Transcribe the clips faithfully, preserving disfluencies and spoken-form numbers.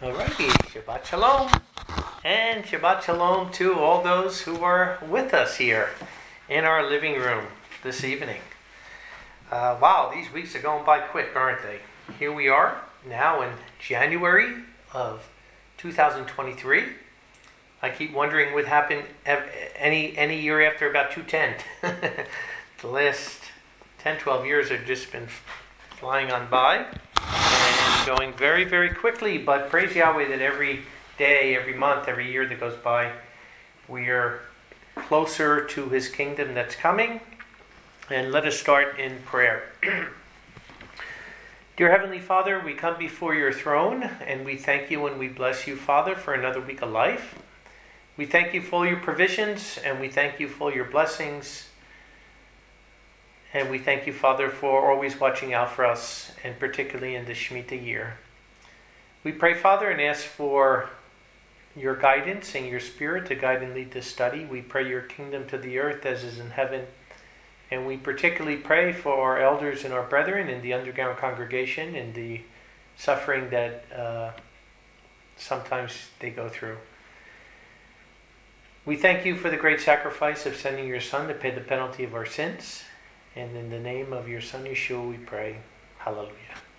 Alrighty, Shabbat Shalom. And Shabbat Shalom to all those who are with us here in our living room this evening. Uh, wow, these weeks are going by quick, aren't they? Here we are now in January of two thousand twenty-three. I keep wondering what happened any any year after about two ten. The last ten, twelve years have just been flying on by and going very, very quickly. But praise Yahweh that every day, every month, every year that goes by, we are closer to His kingdom that's coming. And let us start in prayer. Dear Heavenly Father, we come before your throne and we thank you and we bless you, Father, for another week of life. We thank you for your provisions and we thank you for your blessings. And we thank you, Father, for always watching out for us, and particularly in the Shemitah year. We pray, Father, and ask for your guidance and your Spirit to guide and lead this study. We pray your kingdom to the earth as is in heaven. And we particularly pray for our elders and our brethren in the underground congregation and the suffering that uh, sometimes they go through. We thank you for the great sacrifice of sending your Son to pay the penalty of our sins. And in the name of your Son Yeshua we pray. Hallelujah.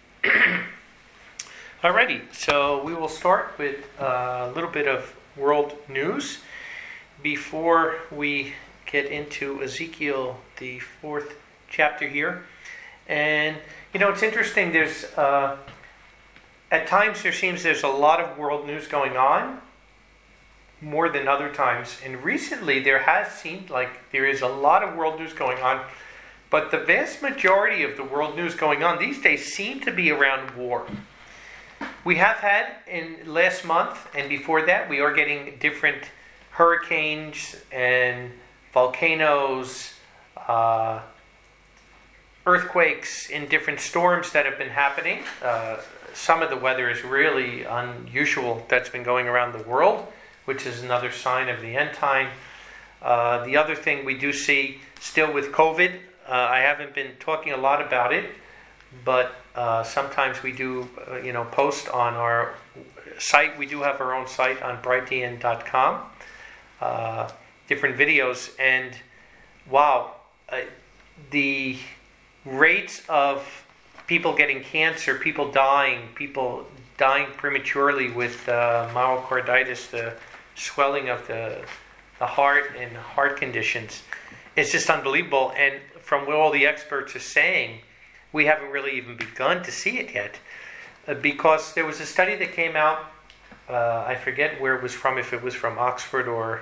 Alrighty, so we will start with a little bit of world news before we get into Ezekiel, the fourth chapter here. And, you know, it's interesting, there's, uh, at times there seems there's a lot of world news going on, more than other times. And recently there has seemed like there is a lot of world news going on. But the vast majority of the world news going on these days seem to be around war. We have had in last month and before that, we are getting different hurricanes and volcanoes, uh, earthquakes in different storms that have been happening. Uh, some of the weather is really unusual that's been going around the world, which is another sign of the end time. Uh, the other thing we do see still with COVID, Uh, I haven't been talking a lot about it, but uh, sometimes we do, uh, you know, post on our site. We do have our own site on bright d n dot com, uh, different videos, and wow, uh, the rates of people getting cancer, people dying, people dying prematurely with uh, myocarditis, the swelling of the the heart and heart conditions, it's just unbelievable. And from what all the experts are saying, we haven't really even begun to see it yet. Uh, because there was a study that came out, uh, I forget where it was from, if it was from Oxford or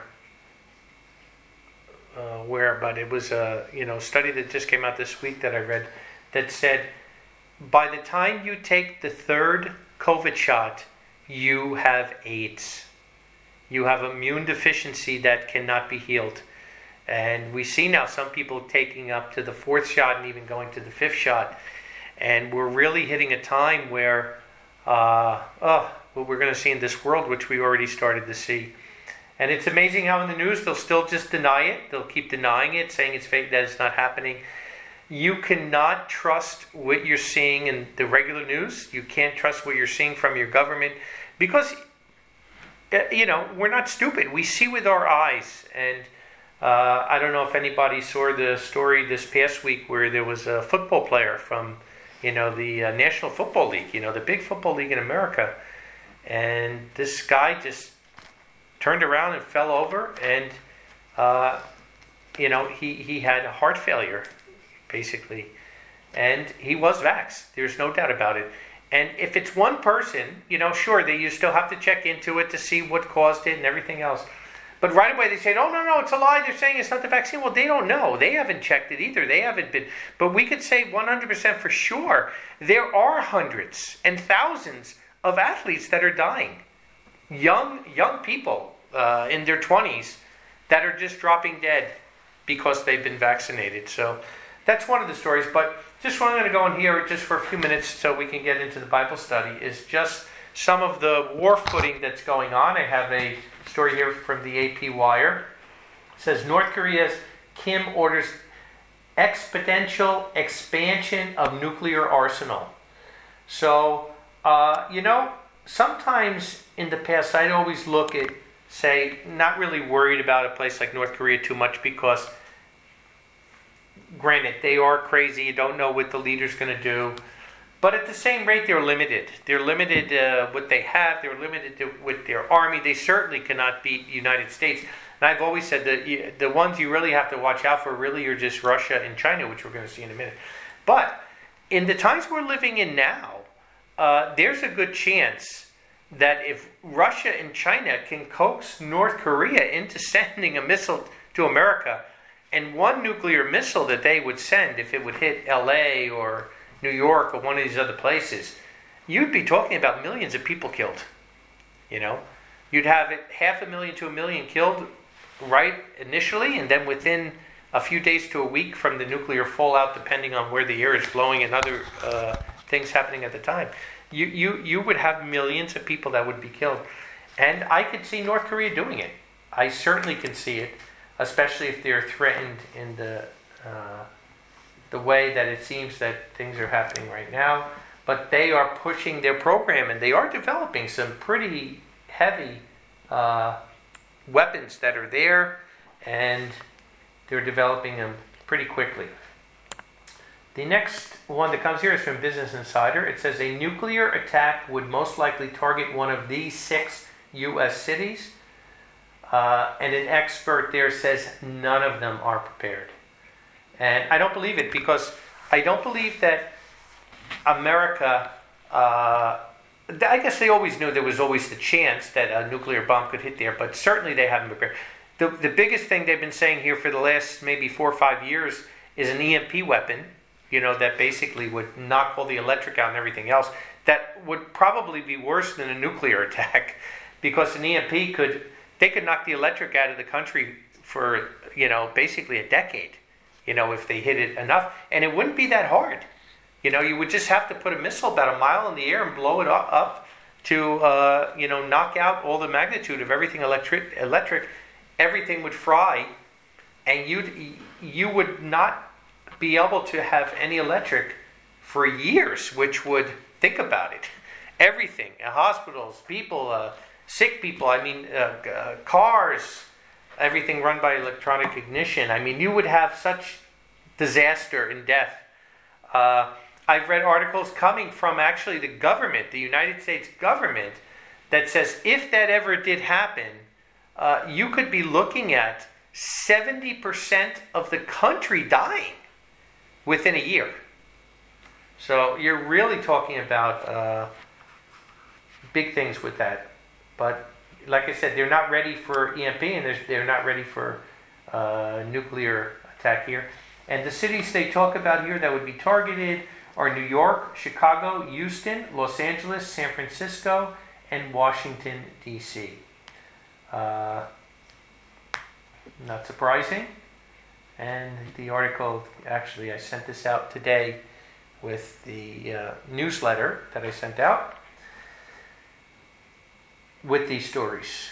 uh, where, but it was a you know study that just came out this week that I read that said, by the time you take the third COVID shot, you have AIDS. You have immune deficiency that cannot be healed. And we see now some people taking up to the fourth shot and even going to the fifth shot. And we're really hitting a time where, uh, oh, what we're going to see in this world, which we already started to see. And it's amazing how in the news they'll still just deny it. They'll keep denying it, saying it's fake, that it's not happening. You cannot trust what you're seeing in the regular news. You can't trust what you're seeing from your government. Because, you know, we're not stupid. We see with our eyes. And Uh, I don't know if anybody saw the story this past week where there was a football player from, you know, the uh, National Football League, you know, the big football league in America. And this guy just turned around and fell over and, uh, you know, he, he had heart failure, basically. And he was vaxxed. There's no doubt about it. And if it's one person, you know, sure, they, you still have to check into it to see what caused it and everything else. But right away they say, oh, no, no, it's a lie. They're saying it's not the vaccine. Well, they don't know. They haven't checked it either. They haven't been. But we could say one hundred percent for sure, there are hundreds and thousands of athletes that are dying. Young young people uh, in their twenties that are just dropping dead because they've been vaccinated. So that's one of the stories. But just what I'm going to go in here just for a few minutes so we can get into the Bible study is just some of the war footing that's going on. I have a story here from the A P Wire. It says North Korea's Kim orders exponential expansion of nuclear arsenal. So, uh, you know, sometimes in the past, I'd always look at, say, not really worried about a place like North Korea too much because, granted, they are crazy. You don't know what the leader's going to do. But at the same rate, they're limited. They're limited uh, what they have. They're limited to, with their army. They certainly cannot beat the United States. And I've always said that you, the ones you really have to watch out for really are just Russia and China, which we're going to see in a minute. But in the times we're living in now, uh, there's a good chance that if Russia and China can coax North Korea into sending a missile to America, and one nuclear missile that they would send, if it would hit L A or New York or one of these other places, you'd be talking about millions of people killed. You know, you'd have it half a million to a million killed right initially, and then within a few days to a week from the nuclear fallout, depending on where the air is blowing and other uh, things happening at the time, you, you, you would have millions of people that would be killed. And I could see North Korea doing it. I certainly can see it, especially if they're threatened in the uh, the way that it seems that things are happening right now. But they are pushing their program, and they are developing some pretty heavy uh, weapons that are there, and they're developing them pretty quickly. The next one that comes here is from Business Insider. It says a nuclear attack would most likely target one of these six U S cities, uh, and an expert there says none of them are prepared. And I don't believe it, because I don't believe that America, uh, I guess they always knew there was always the chance that a nuclear bomb could hit there, but certainly they haven't prepared. The, the biggest thing they've been saying here for the last maybe four or five years is an E M P weapon, you know, that basically would knock all the electric out and everything else. That would probably be worse than a nuclear attack, because an E M P could, they could knock the electric out of the country for, you know, basically a decade. You know, if they hit it enough. And it wouldn't be that hard. You know, you would just have to put a missile about a mile in the air and blow it up to, uh, you know, knock out all the magnitude of everything electric. electric. Everything would fry, and you'd, you would not be able to have any electric for years, which would, think about it, everything, uh, hospitals, people, uh, sick people, I mean, uh, uh, cars, everything run by electronic ignition. I mean, you would have such disaster and death. Uh, I've read articles coming from actually the government, the United States government, that says if that ever did happen, uh, you could be looking at seventy percent of the country dying within a year. So you're really talking about uh, big things with that. But like I said, they're not ready for E M P, and they're, they're not ready for uh, nuclear attack here. And the cities they talk about here that would be targeted are New York, Chicago, Houston, Los Angeles, San Francisco, and Washington, D C Uh, not surprising. And the article, actually, I sent this out today with the uh, newsletter that I sent out with these stories.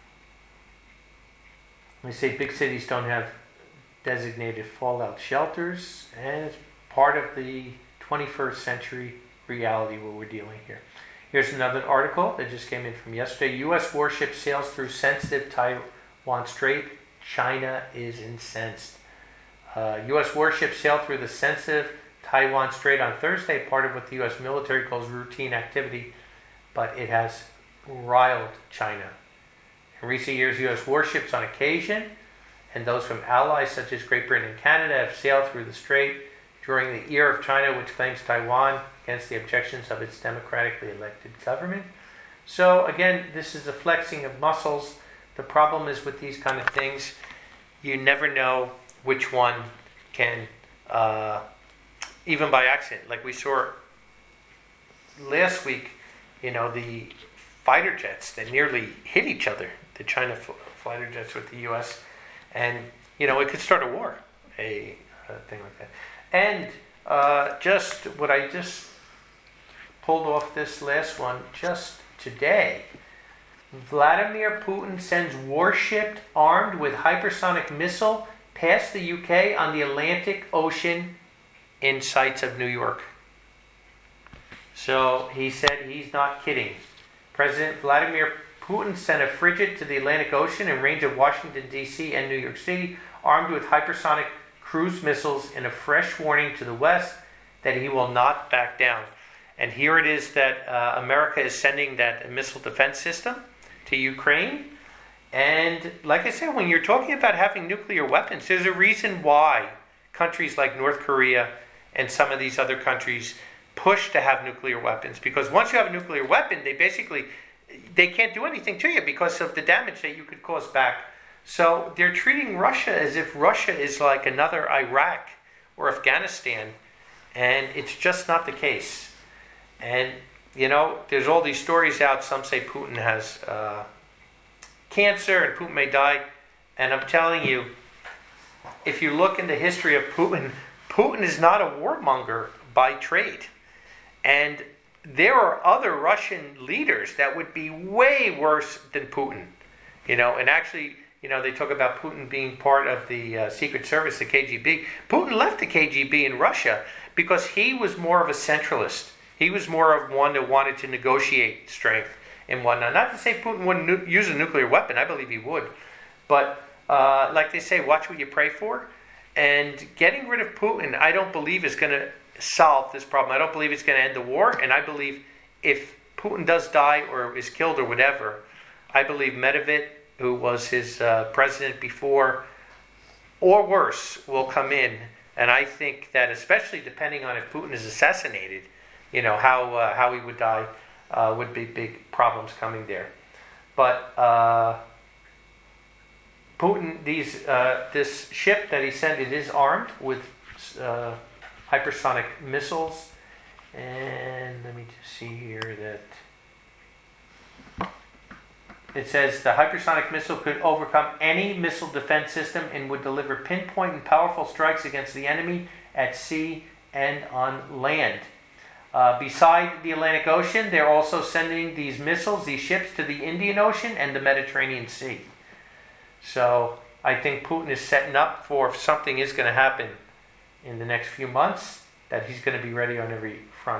They say big cities don't have designated fallout shelters, and it's part of the twenty-first century reality what we're dealing here. Here's another article that just came in from yesterday. U S warship sails through sensitive Taiwan Strait. China is incensed. Uh, U S warships sailed through the sensitive Taiwan Strait on Thursday, part of what the U S military calls routine activity, but it has riled China. In recent years, U S warships on occasion, and those from allies such as Great Britain and Canada, have sailed through the strait during the year of China, which claims Taiwan against the objections of its democratically elected government. So again, this is a flexing of muscles. The problem is with these kind of things, you never know which one can, uh, even by accident, like we saw last week, you know, the fighter jets that nearly hit each other, the China f- fighter jets with the U S, and, you know, it could start a war, a, a thing like that. And uh, just what I just pulled off this last one just today, Vladimir Putin sends warship armed with hypersonic missile past the U K on the Atlantic Ocean in sights of New York. So he said he's not kidding. President Vladimir Putin sent a frigate to the Atlantic Ocean in range of Washington, D C and New York City, armed with hypersonic cruise missiles, in a fresh warning to the West that he will not back down. And here it is that uh, America is sending that missile defense system to Ukraine. And like I said, when you're talking about having nuclear weapons, there's a reason why countries like North Korea and some of these other countries push to have nuclear weapons. Because once you have a nuclear weapon, they basically, they can't do anything to you because of the damage that you could cause back. So they're treating Russia as if Russia is like another Iraq or Afghanistan. And it's just not the case. And, you know, there's all these stories out. Some say Putin has uh, cancer and Putin may die. And I'm telling you, if you look in the history of Putin, Putin is not a warmonger by trade. And there are other Russian leaders that would be way worse than Putin. You know, and actually, you know, they talk about Putin being part of the uh, Secret Service, the K G B. Putin left the K G B in Russia because he was more of a centralist. He was more of one that wanted to negotiate strength and whatnot. Not to say Putin wouldn't nu- use a nuclear weapon. I believe he would. But uh, like they say, watch what you pray for. And getting rid of Putin, I don't believe is going to solve this problem. I don't believe it's going to end the war. And I believe if Putin does die or is killed or whatever, I believe Medvedev, who was his uh, president before, or worse, will come in. And I think that, especially depending on if Putin is assassinated, you know, how uh, how he would die, uh, would be big problems coming there. But uh, Putin, these uh, this ship that he sent, it is armed with uh, hypersonic missiles. And let me just see here that it says the hypersonic missile could overcome any missile defense system and would deliver pinpoint and powerful strikes against the enemy at sea and on land. Uh, beside the Atlantic Ocean, they're also sending these missiles, these ships, to the Indian Ocean and the Mediterranean Sea. So I think Putin is setting up for, if something is going to happen in the next few months, that he's going to be ready on every front.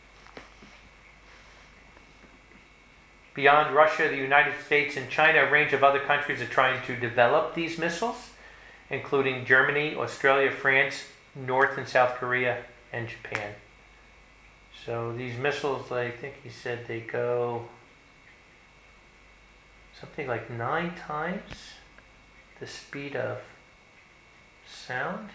Beyond Russia, the United States and China, a range of other countries are trying to develop these missiles, including Germany, Australia, France, North and South Korea, and Japan. So these missiles, I think he said they go something like nine times the speed of sound.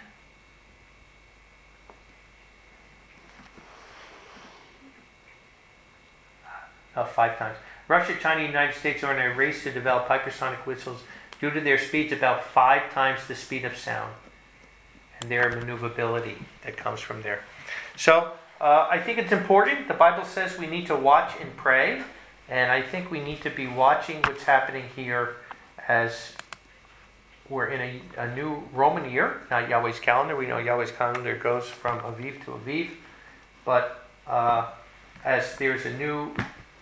Oh, five times. Russia, China, and the United States are in a race to develop hypersonic missiles due to their speeds about five times the speed of sound and their maneuverability that comes from there. So uh, I think it's important. The Bible says we need to watch and pray, and I think we need to be watching what's happening here as we're in a, a new Roman year, not Yahweh's calendar. We know Yahweh's calendar goes from Aviv to Aviv, but uh, as there's a new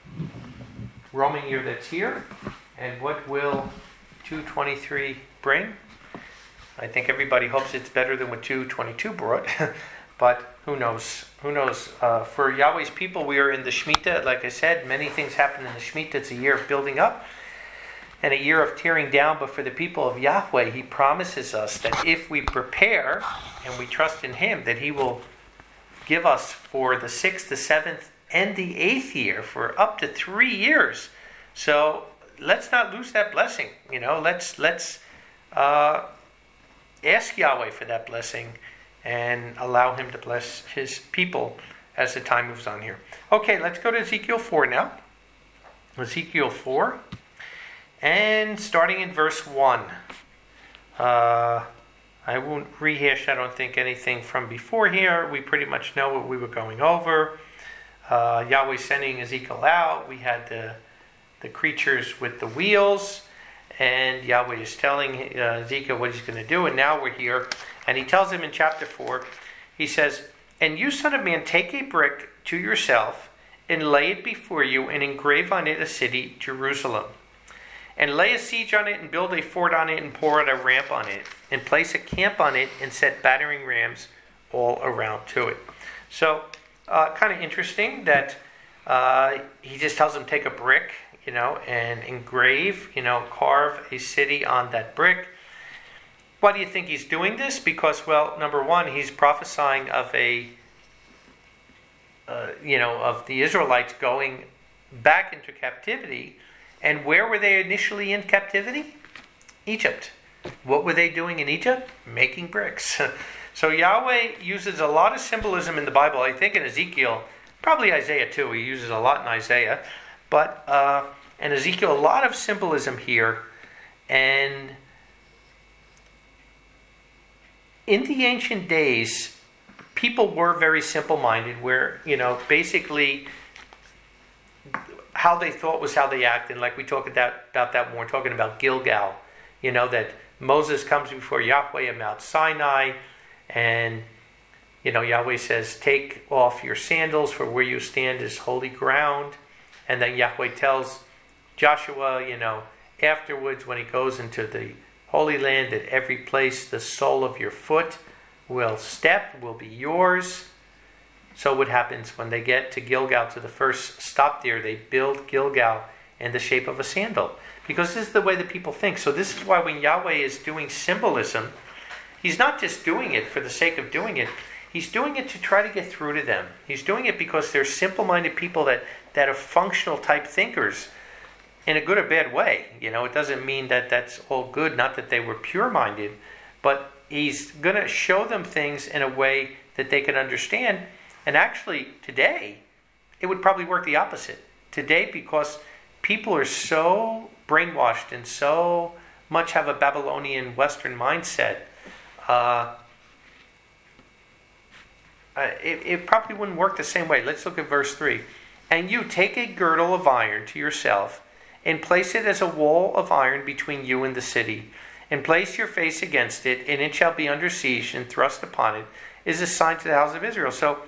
Roman year that's here, and what will two twenty-three bring? I think everybody hopes it's better than what two twenty-two brought, but who knows? Who knows? Uh, for Yahweh's people, we are in the Shemitah. Like I said, many things happen in the Shemitah. It's a year of building up and a year of tearing down, but for the people of Yahweh, He promises us that if we prepare and we trust in Him, that He will give us for the sixth, the seventh, and the eighth year, for up to three years. So let's not lose that blessing. You know, let's let's uh, ask Yahweh for that blessing and allow Him to bless His people as the time moves on here. Okay, let's go to Ezekiel four now. Ezekiel four, and starting in verse one. Uh, I won't rehash, I don't think, anything from before here. We pretty much know what we were going over. Uh, Yahweh sending Ezekiel out. We had the the creatures with the wheels, and Yahweh is telling uh, Ezekiel what He's going to do. And now we're here, and He tells him in chapter four. He says, "And you, son of man, take a brick to yourself, and lay it before you, and engrave on it a city, Jerusalem, and lay a siege on it, and build a fort on it, and pour out a ramp on it, and place a camp on it, and set battering rams all around to it." So. Uh, kind of interesting that Uh, he just tells them take a brick, you know, and engrave, you know, carve a city on that brick. Why do you think he's doing this? Because, well, number one, he's prophesying of a, uh, you know, of the Israelites going back into captivity. And where were they initially in captivity? Egypt. What were they doing in Egypt? Making bricks. So Yahweh uses a lot of symbolism in the Bible. I think in Ezekiel, probably Isaiah too. He uses a lot in Isaiah. But uh, in Ezekiel, a lot of symbolism here. And in the ancient days, people were very simple-minded, where, you know, basically how they thought was how they acted. Like we talked about, about that when we're talking about Gilgal, you know, that Moses comes before Yahweh at Mount Sinai, and, you know, Yahweh says, take off your sandals, for where you stand is holy ground. And then Yahweh tells Joshua, you know, afterwards when he goes into the Holy Land, that every place the sole of your foot will step will be yours. So what happens when they get to Gilgal, to the first stop there, they build Gilgal in the shape of a sandal. Because this is the way that people think. So this is why when Yahweh is doing symbolism, he's not just doing it for the sake of doing it. He's doing it to try to get through to them. He's doing it because they're simple-minded people that, that are functional type thinkers in a good or bad way. You know, it doesn't mean that that's all good, not that they were pure-minded, but he's going to show them things in a way that they can understand. And actually, today, it would probably work the opposite. Today, because people are so brainwashed and so much have a Babylonian Western mindset, uh, uh, it, it probably wouldn't work the same way. Let's look at verse three. And you take a girdle of iron to yourself, and place it as a wall of iron between you and the city, and place your face against it, and it shall be under siege, and thrust upon it, is a sign to the house of Israel. So,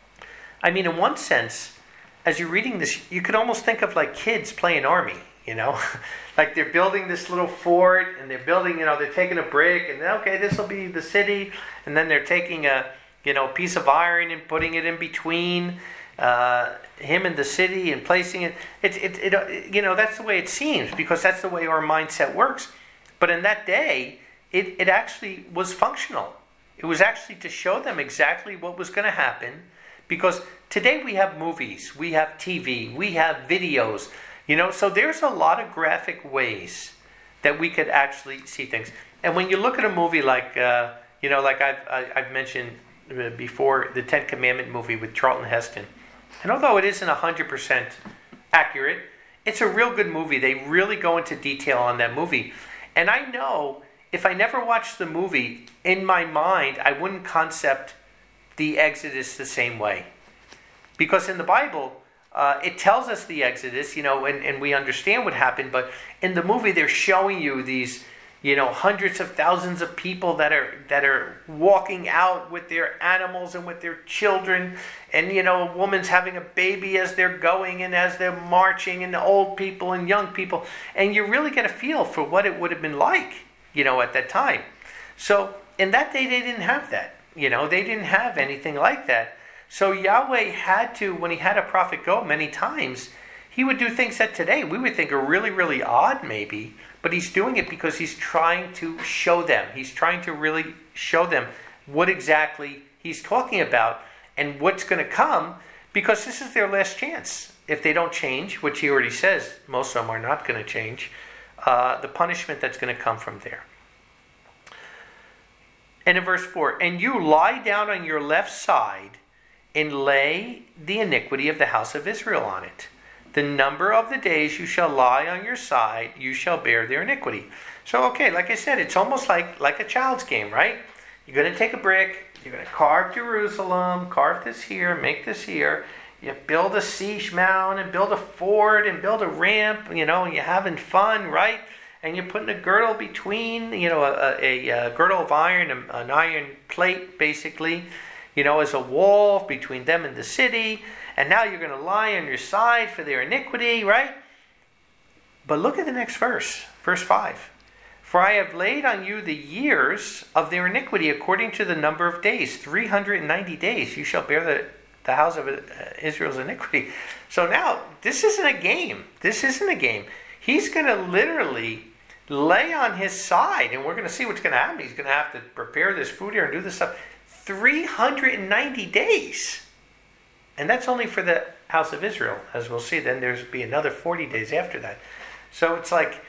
I mean, in one sense, as you're reading this, you could almost think of like kids playing army, you know? Like they're building this little fort, and they're building, you know, they're taking a brick, and okay, this will be the city, and then they're taking a, you know, piece of iron and putting it in between uh, him and the city and placing it. It, it, it, you know, that's the way it seems, because that's the way our mindset works. But in that day, it, it actually was functional. It was actually to show them exactly what was going to happen. Because today we have movies, we have T V, we have videos, you know, so there's a lot of graphic ways that we could actually see things. And when you look at a movie like, uh, you know, like I've, I, I've mentioned before, the Ten Commandment movie with Charlton Heston. And although it isn't one hundred percent accurate, it's a real good movie. They really go into detail on that movie. And I know if I never watched the movie, in my mind, I wouldn't concept the Exodus the same way. Because in the Bible, uh, it tells us the Exodus, you know, and, and we understand what happened. But in the movie, they're showing you these, you know, hundreds of thousands of people that are that are walking out with their animals and with their children. And, you know, a woman's having a baby as they're going and as they're marching, and the old people and young people. And you really get a feel for what it would have been like, you know, at that time. So in that day, they didn't have that. You know, they didn't have anything like that. So Yahweh had to, when he had a prophet go many times, he would do things that today we would think are really, really odd maybe, but he's doing it because he's trying to show them. He's trying to really show them what exactly he's talking about and what's going to come, because this is their last chance. If they don't change, which he already says most of them are not going to change, uh, the punishment that's going to come from there. And in verse four, and you lie down on your left side and lay the iniquity of the house of Israel on it. The number of the days you shall lie on your side, you shall bear their iniquity. So, okay, like I said, it's almost like, like a child's game, right? You're going to take a brick, you're going to carve Jerusalem, carve this here, make this here. You build a siege mound and build a fort and build a ramp, you know, and you're having fun, right? And you're putting a girdle between, you know, a, a, a girdle of iron, an iron plate, basically, you know, as a wall between them and the city. And now you're going to lie on your side for their iniquity, right? But look at the next verse, verse five. For I have laid on you the years of their iniquity according to the number of days, three hundred ninety days. You shall bear the, the house of Israel's iniquity. So now, this isn't a game. This isn't a game. He's going to literally lay on his side, and we're going to see what's going to happen. He's going to have to prepare this food here and do this stuff. three hundred ninety days. And that's only for the house of Israel, as we'll see. Then there's be another forty days after that. So it's like,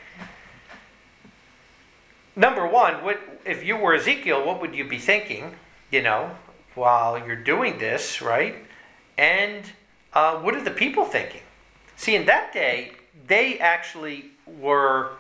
number one, what if you were Ezekiel, what would you be thinking, you know, while you're doing this, right? And uh, what are the people thinking? See, in that day, they actually were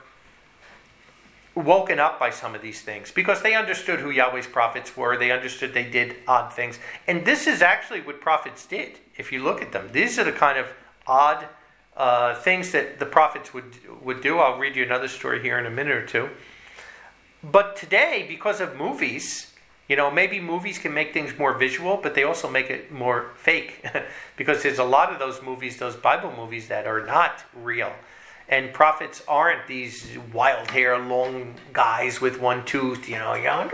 woken up by some of these things because they understood who Yahweh's prophets were. They understood they did odd things. And this is actually what prophets did, if you look at them. These are the kind of odd uh, things that the prophets would, would do. I'll read you another story here in a minute or two. But today, because of movies, you know, maybe movies can make things more visual, but they also make it more fake. Because there's a lot of those movies, those Bible movies, that are not real. And prophets aren't these wild hair, long guys with one tooth, you know, yelling,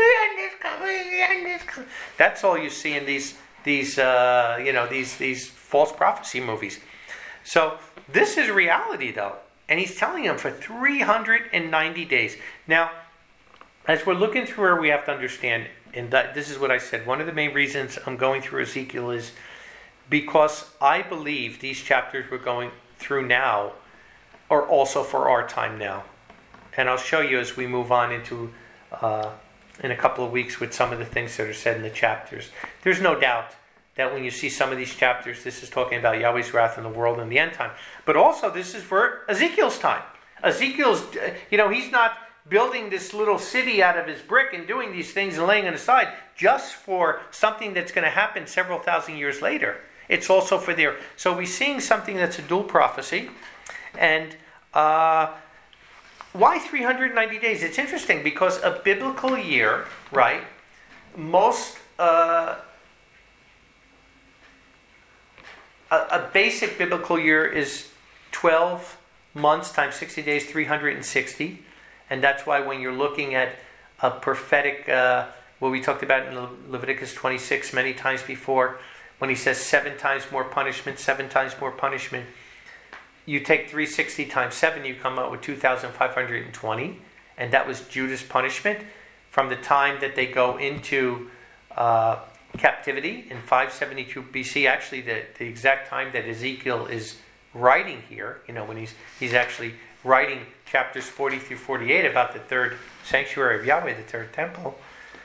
that's all you see in these, these, uh, you know, these these false prophecy movies. So this is reality, though, and he's telling them for three hundred ninety days. Now, as we're looking through here, we have to understand, and that, this is what I said. One of the main reasons I'm going through Ezekiel is because I believe these chapters we're going through now are also for our time now. And I'll show you as we move on into, uh, in a couple of weeks, with some of the things that are said in the chapters. There's no doubt that when you see some of these chapters, this is talking about Yahweh's wrath in the world in the end time. But also, this is for Ezekiel's time. Ezekiel's, you know, he's not building this little city out of his brick and doing these things and laying it aside just for something that's going to happen several thousand years later. It's also for there. So we're seeing something that's a dual prophecy. And uh, why three hundred ninety days? It's interesting because a biblical year, right, most, uh, a, a basic biblical year is twelve months times sixty days, three hundred sixty. And that's why when you're looking at a prophetic, uh, what we talked about in Le- Leviticus twenty-six many times before, when he says seven times more punishment, seven times more punishment, you take three hundred sixty times seven, you come out with two thousand five hundred twenty. And that was Judah's punishment from the time that they go into uh, captivity in five seventy-two B C. Actually, the, the exact time that Ezekiel is writing here, you know, when he's he's actually writing chapters forty through forty-eight about the third sanctuary of Yahweh, the third temple.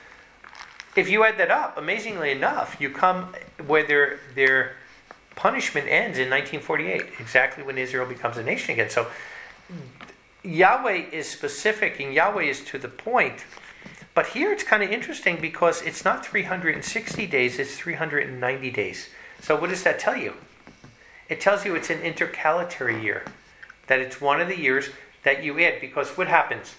If you add that up, amazingly enough, you come where their, their punishment ends in nineteen forty-eight, exactly when Israel becomes a nation again. So Yahweh is specific and Yahweh is to the point. But here it's kind of interesting because it's not three hundred sixty days, it's three hundred ninety days. So what does that tell you? It tells you it's an intercalatory year. That it's one of the years that you add. Because what happens?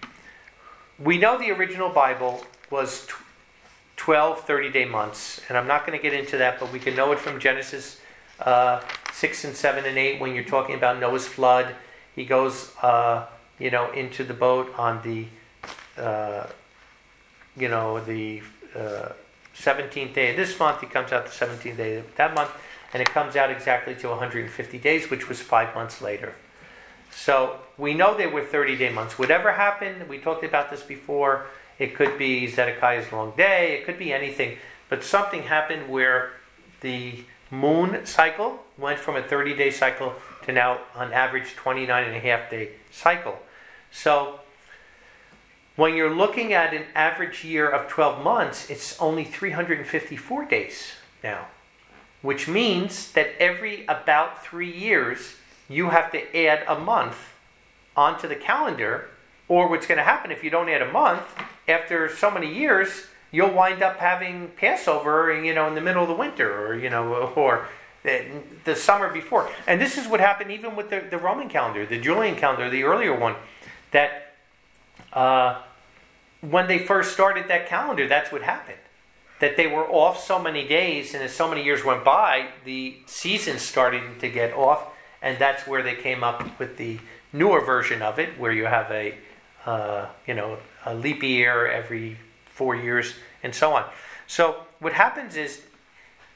We know the original Bible was twelve thirty-day months. And I'm not going to get into that, but we can know it from Genesis uh, six and seven and eight when you're talking about Noah's flood. He goes, uh, you know, into the boat on the, uh, you know, the uh, seventeenth day of this month. He comes out the seventeenth day of that month. And it comes out exactly to one hundred fifty days, which was five months later. So we know they were thirty-day months. Whatever happened, we talked about this before. It could be Zedekiah's long day. It could be anything. But something happened where the moon cycle went from a thirty-day cycle to now, on average, twenty-nine and a half day cycle. So when you're looking at an average year of twelve months, it's only three hundred fifty-four days now. Which means that every about three years, you have to add a month onto the calendar. Or what's going to happen if you don't add a month, after so many years, you'll wind up having Passover, you know, in the middle of the winter, or you know, or the, the summer before. And this is what happened even with the, the Roman calendar, the Julian calendar, the earlier one. That uh, when they first started that calendar, that's what happened. That they were off so many days, and as so many years went by, the seasons started to get off, and that's where they came up with the newer version of it, where you have a, uh, you know, a leap year every four years, and so on. So what happens is,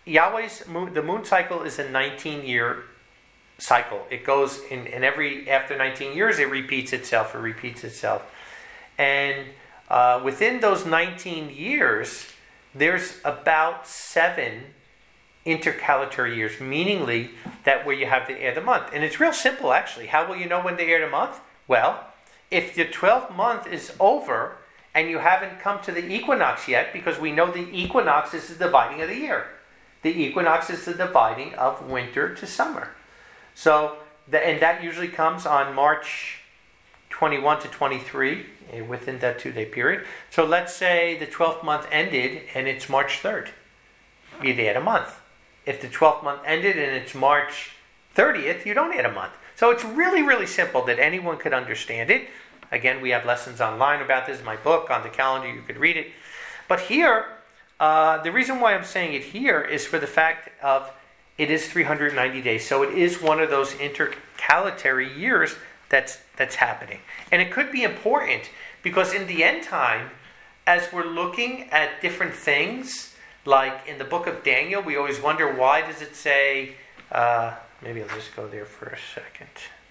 Yahweh's moon, the moon cycle is a nineteen-year cycle. It goes in, in every, after nineteen years, it repeats itself, it repeats itself. And uh, within those nineteen years, there's about seven intercalatory years, meaningly that where you have the air of the month. And it's real simple, actually. How will you know when the air of the month? Well, if the twelfth month is over and you haven't come to the equinox yet, because we know the equinox is the dividing of the year. The equinox is the dividing of winter to summer. So, the, and that usually comes on March twenty-first to twenty-third, within that two-day period. So let's say the twelfth month ended and it's March third. You'd add a month. If the twelfth month ended and it's March thirtieth, you don't add a month. So it's really, really simple that anyone could understand it. Again, we have lessons online about this in my book, on the calendar, you could read it. But here, uh, the reason why I'm saying it here is for the fact of it is three hundred ninety days. So it is one of those intercalatory years that's that's happening. And it could be important because in the end time, as we're looking at different things, like in the book of Daniel, we always wonder, why does it say, uh, maybe I'll just go there for a second.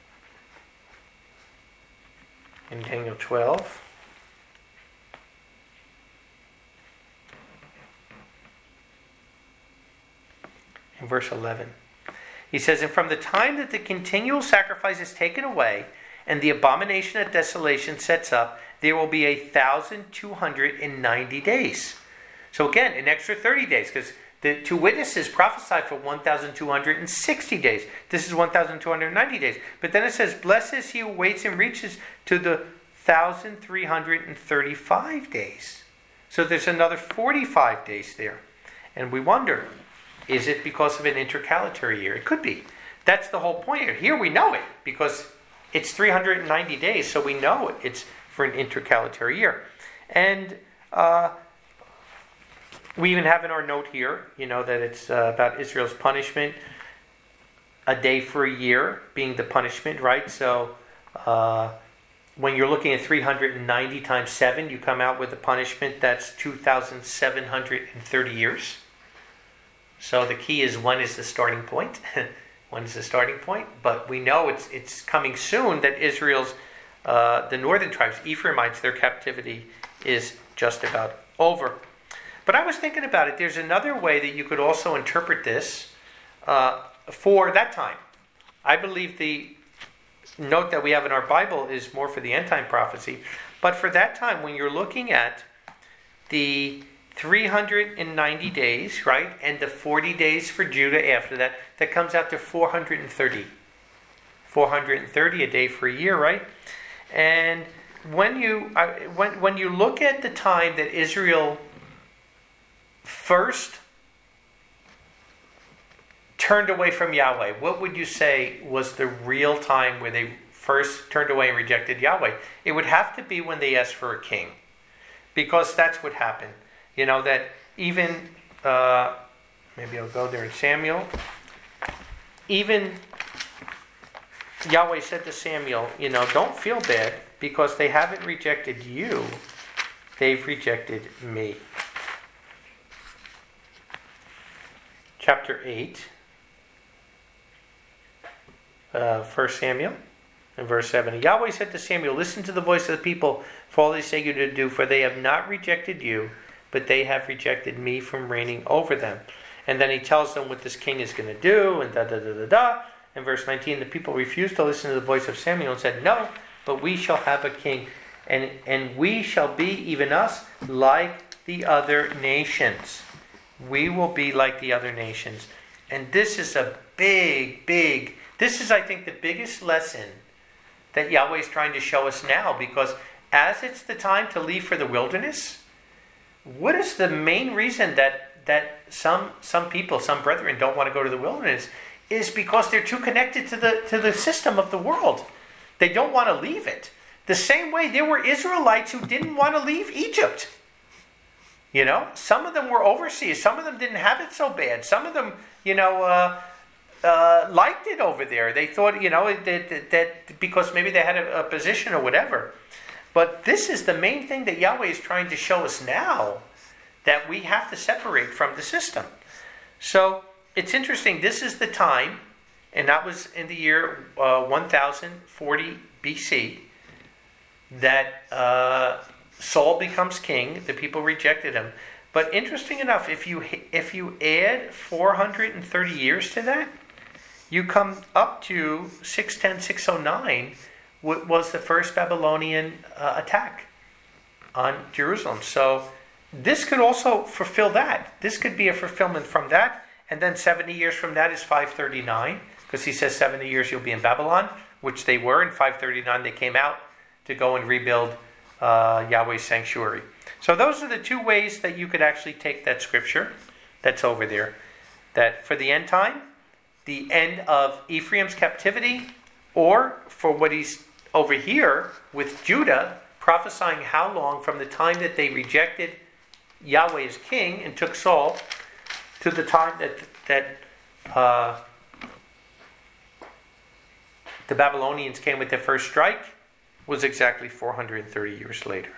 In Daniel twelve. In verse eleven. He says, and from the time that the continual sacrifice is taken away, and the abomination of desolation sets up, there will be a thousand two hundred and ninety days. So again, an extra thirty days, because the two witnesses prophesied for one thousand two hundred and sixty days. This is one thousand two hundred and ninety days. But then it says, blessed is he who waits and reaches to the one thousand three hundred and thirty-five days. So there's another forty-five days there. And we wonder, is it because of an intercalatory year? It could be. That's the whole point here. Here we know it, because it's three hundred ninety days, so we know it's for an intercalatory year. And uh, we even have in our note here, you know, that it's uh, about Israel's punishment, a day for a year being the punishment, right? So uh, when you're looking at three hundred ninety times seven, you come out with a punishment that's two thousand seven hundred thirty years. So the key is, when is the starting point? When is the starting point? But we know it's it's coming soon that Israel's, uh, the northern tribes, Ephraimites, their captivity is just about over. But I was thinking about it. There's another way that you could also interpret this uh, for that time. I believe the note that we have in our Bible is more for the end time prophecy. But for that time, when you're looking at the three hundred ninety days, right, and the forty days for Judah after that, that comes out to four hundred thirty. four hundred thirty a day for a year, right? And when you uh, when when you look at the time that Israel first turned away from Yahweh, what would you say was the real time where they first turned away and rejected Yahweh? It would have to be when they asked for a king, because that's what happened. You know, that even, uh, maybe I'll go there in Samuel, even Yahweh said to Samuel, you know, don't feel bad, because they haven't rejected you, they've rejected me. Chapter eight, uh, First Samuel, and verse seven. Yahweh said to Samuel, listen to the voice of the people for all they say you to do, for they have not rejected you, but they have rejected me from reigning over them. And then he tells them what this king is going to do, and da da da da da. In verse nineteen, the people refused to listen to the voice of Samuel and said, no, but we shall have a king, and, and we shall be, even us, like the other nations. We will be like the other nations. And this is a big, big, this is, I think, the biggest lesson that Yahweh is trying to show us now, because as it's the time to leave for the wilderness, what is the main reason that that some some people, some brethren, don't want to go to the wilderness? Is because they're too connected to the to the system of the world. They don't want to leave it. The same way there were Israelites who didn't want to leave Egypt. You know, some of them were overseas. Some of them didn't have it so bad. Some of them, you know, uh, uh, liked it over there. They thought, you know, that, that because maybe they had a, a position or whatever. But this is the main thing that Yahweh is trying to show us now, that we have to separate from the system. So it's interesting. This is the time, and that was in the year uh, one thousand forty B C, that uh, Saul becomes king. The people rejected him. But interesting enough, if you if you add four hundred thirty years to that, you come up to six ten, six oh nine, was the first Babylonian uh, attack on Jerusalem. So this could also fulfill that. This could be a fulfillment from that. And then seventy years from that is five thirty-nine, because he says seventy years you'll be in Babylon, which they were. In five thirty-nine they came out to go and rebuild uh, Yahweh's sanctuary. So those are the two ways that you could actually take that scripture that's over there. That for the end time, the end of Ephraim's captivity, or for what he's over here with Judah, prophesying how long from the time that they rejected Yahweh as king and took Saul to the time that that uh, the Babylonians came with their first strike was exactly four hundred thirty years later.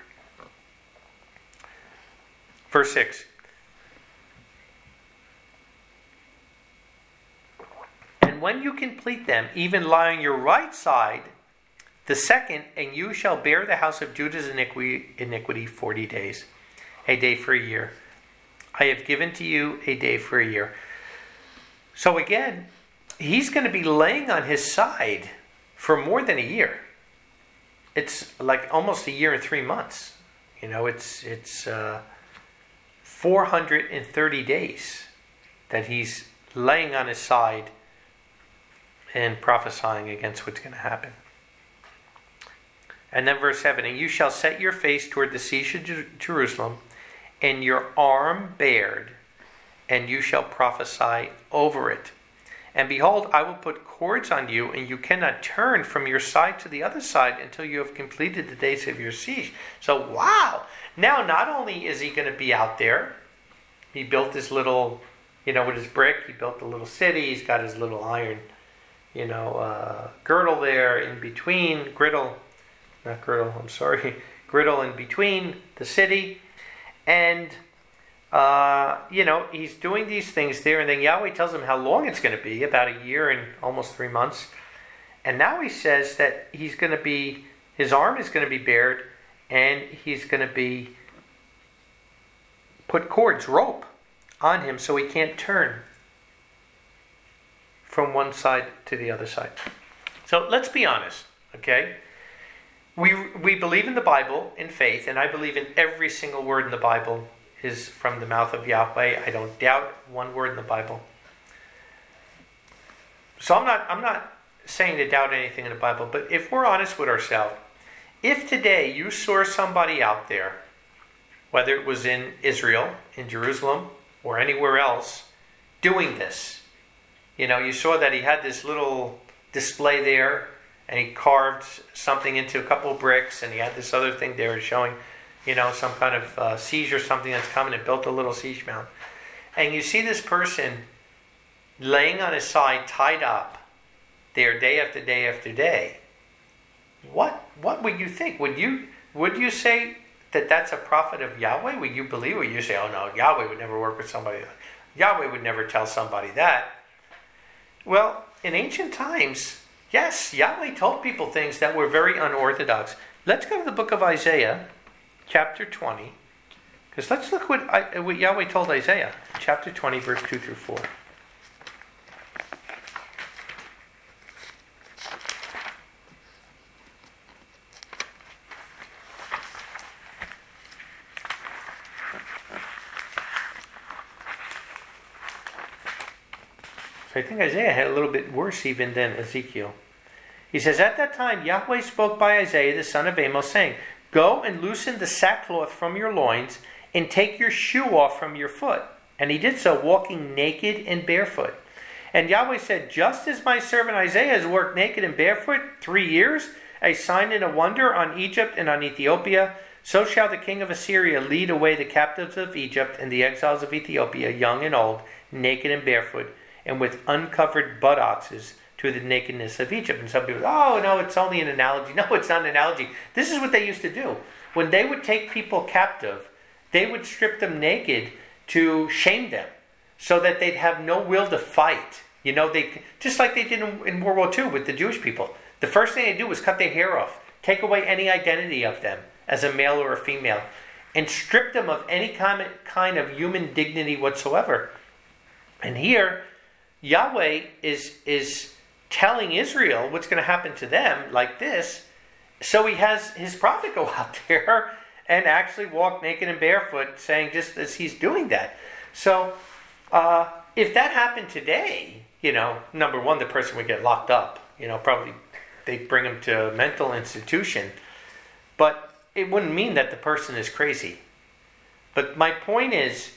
Verse six. And when you complete them, even lie on your right side, the second, and you shall bear the house of Judah's iniquity, iniquity forty days, a day for a year. I have given to you a day for a year. So again, he's going to be laying on his side for more than a year. It's like almost a year and three months. You know, it's it's uh, four hundred thirty days that he's laying on his side and prophesying against what's going to happen. And then verse seven, and you shall set your face toward the siege of Jerusalem, and your arm bared, and you shall prophesy over it. And behold, I will put cords on you, and you cannot turn from your side to the other side until you have completed the days of your siege. So, wow! Now, not only is he going to be out there, he built this little, you know, with his brick, he built a little city, he's got his little iron, you know, uh, girdle there in between, griddle, not griddle, I'm sorry, griddle in between the city. And, uh, you know, he's doing these things there. And then Yahweh tells him how long it's going to be, about a year and almost three months. And now he says that he's going to be, his arm is going to be bared, and he's going to be, put cords, rope, on him so he can't turn from one side to the other side. So let's be honest, okay? We we believe in the Bible in faith, and I believe in every single word in the Bible is from the mouth of Yahweh. I don't doubt one word in the Bible. So I'm not I'm not saying to doubt anything in the Bible, but if we're honest with ourselves, if today you saw somebody out there, whether it was in Israel, in Jerusalem, or anywhere else, doing this, you know, you saw that he had this little display there, and he carved something into a couple of bricks, and he had this other thing there showing, you know, some kind of uh, siege or something that's coming, and built a little siege mound. And you see this person laying on his side, tied up there day after day after day. What what would you think? Would you would you say that that's a prophet of Yahweh? Would you believe? Or would you say, oh no, Yahweh would never work with somebody like that. Yahweh would never tell somebody that. Well, in ancient times, yes, Yahweh told people things that were very unorthodox. Let's go to the book of Isaiah, chapter twenty. Because let's look what, I, what Yahweh told Isaiah, chapter twenty, verse two through four. So I think Isaiah had a little bit worse even than Ezekiel. He says, at that time Yahweh spoke by Isaiah the son of Amos, saying, go and loosen the sackcloth from your loins, and take your shoe off from your foot. And he did so, walking naked and barefoot. And Yahweh said, just as my servant Isaiah has worked naked and barefoot three years, a sign and a wonder on Egypt and on Ethiopia, so shall the king of Assyria lead away the captives of Egypt and the exiles of Ethiopia, young and old, naked and barefoot, and with uncovered buttocks to the nakedness of Egypt. And some people, oh, no, it's only an analogy. No, it's not an analogy. This is what they used to do. When they would take people captive, they would strip them naked to shame them. so that they'd have no will to fight. You know, they just like they did in, in World War Two with the Jewish people. The first thing they do was cut their hair off, take away any identity of them as a male or a female, and strip them of any kind of, kind of human dignity whatsoever. And here, Yahweh is is telling Israel what's going to happen to them like this. So he has his prophet go out there and actually walk naked and barefoot, saying just as he's doing that. So uh, if that happened today, you know, number one, the person would get locked up. You know, probably they'd bring him to a mental institution. But it wouldn't mean that the person is crazy. But my point is,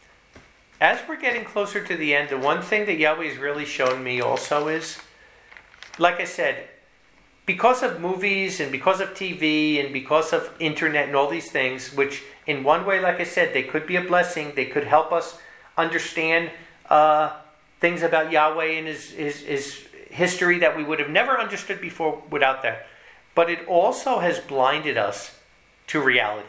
as we're getting closer to the end, the one thing that Yahweh's really shown me also is, like I said, because of movies and because of T V and because of internet and all these things, which in one way, like I said, they could be a blessing. They could help us understand uh, things about Yahweh and his, his, his history that we would have never understood before without that. But it also has blinded us to reality.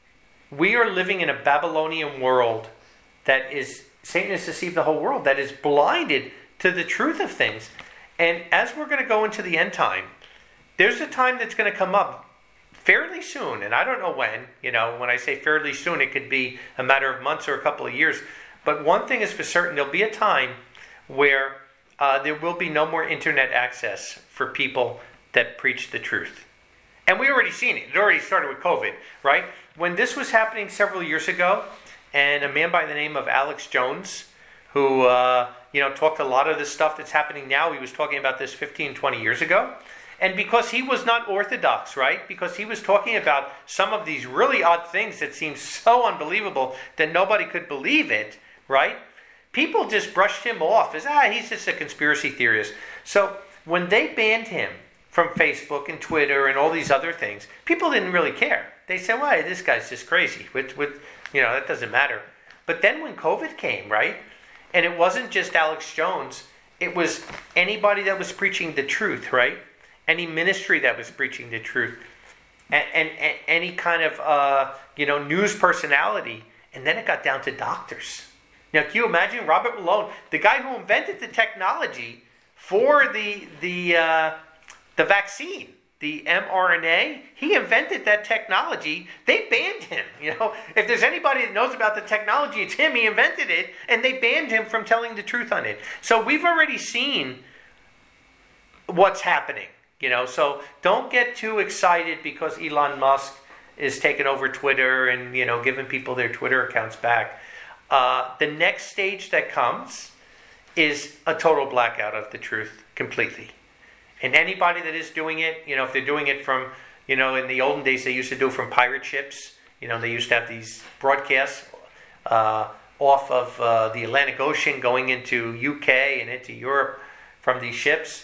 We are living in a Babylonian world that is, Satan has deceived the whole world, that is blinded to the truth of things. And as we're going to go into the end time, there's a time that's going to come up fairly soon, and I don't know when. You know, when I say fairly soon, it could be a matter of months or a couple of years. But one thing is for certain, there'll be a time where uh, there will be no more internet access for people that preach the truth. And we already seen it. It already started with COVID, right? When this was happening several years ago, and a man by the name of Alex Jones, who uh, you know talked a lot of this stuff that's happening now, he was talking about this fifteen, twenty years ago. And because he was not orthodox, right? Because he was talking about some of these really odd things that seemed so unbelievable that nobody could believe it, right? People just brushed him off as, ah, he's just a conspiracy theorist. So when they banned him from Facebook and Twitter and all these other things, people didn't really care. They said, well, this guy's just crazy. With, with, you know, that doesn't matter. But then when COVID came, right? And it wasn't just Alex Jones. It was anybody that was preaching the truth, right? Any ministry that was preaching the truth, and, and, and any kind of uh, you know news personality, and then it got down to doctors. Now, can you imagine Robert Malone, the guy who invented the technology for the the uh, the vaccine, the mRNA? He invented that technology. They banned him. You know, if there's anybody that knows about the technology, it's him. He invented it, and they banned him from telling the truth on it. So we've already seen what's happening. You know, so don't get too excited because Elon Musk is taking over Twitter and, you know, giving people their Twitter accounts back. Uh, the next stage that comes is a total blackout of the truth completely. And anybody that is doing it, you know, if they're doing it from, you know, in the olden days, they used to do it from pirate ships. You know, they used to have these broadcasts uh, off of uh, the Atlantic Ocean going into U K and into Europe from these ships.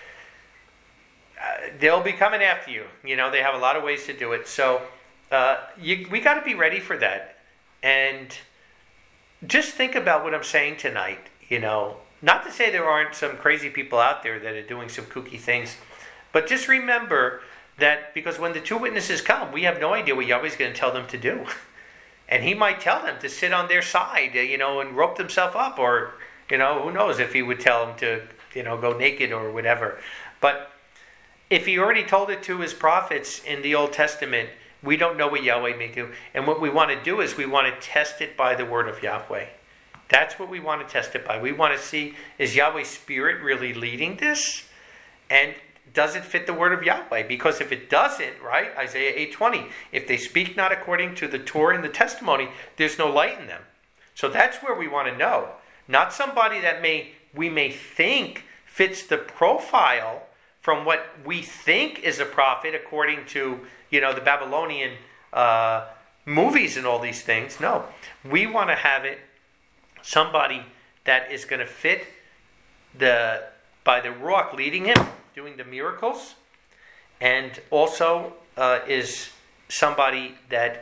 Uh, they'll be coming after you. You know, they have a lot of ways to do it. So uh, you, we got to be ready for that. And just think about what I'm saying tonight. You know, not to say there aren't some crazy people out there that are doing some kooky things, but just remember that because when the two witnesses come, we have no idea what Yahweh's going to tell them to do. And he might tell them to sit on their side, you know, and rope themselves up, or, you know, who knows if he would tell them to, you know, go naked or whatever. But if he already told it to his prophets in the Old Testament, we don't know what Yahweh may do. And what we want to do is we want to test it by the word of Yahweh. That's what we want to test it by. We want to see, is Yahweh's Spirit really leading this? And does it fit the word of Yahweh? Because if it doesn't, right, Isaiah eight twenty, if they speak not according to the Torah and the testimony, there's no light in them. So that's where we want to know. Not somebody that may we may think fits the profile from what we think is a prophet according to, you know, the Babylonian uh, movies and all these things. No, we want to have it somebody that is going to fit the by the Ruach leading him, doing the miracles, and also uh, is somebody that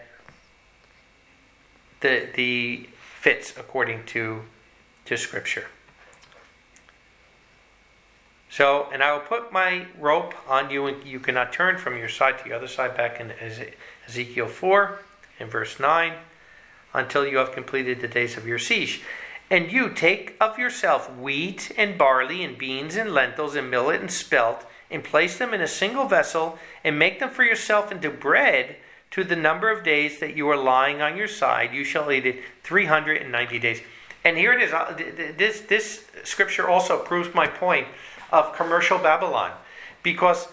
the the fits according to to Scripture. So, and I will put my rope on you, and you cannot turn from your side to the other side, back in Ezekiel four, in verse nine, until you have completed the days of your siege. And you take of yourself wheat and barley and beans and lentils and millet and spelt, and place them in a single vessel, and make them for yourself into bread to the number of days that you are lying on your side. You shall eat it three hundred ninety days. And here it is. This, this scripture also proves my point of commercial Babylon. Because